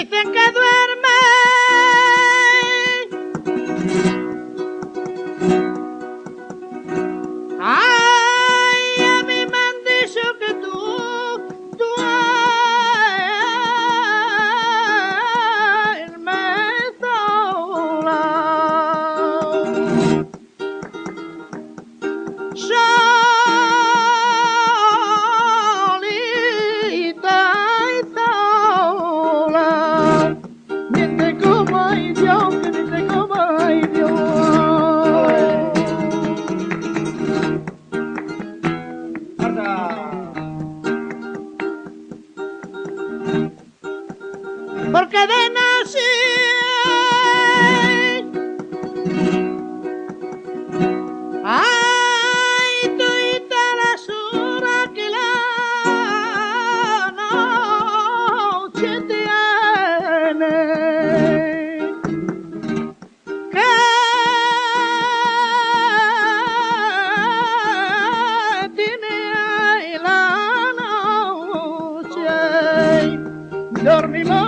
dicen que duerme. Ay, a mí me han dicho que tú duermes sola. Solita y sola. Miente como hay Dios, que miente como hay Dios. Porque de nací ay, tuita la sura que la noche tiene, que tiene ahí la noche. Dormimos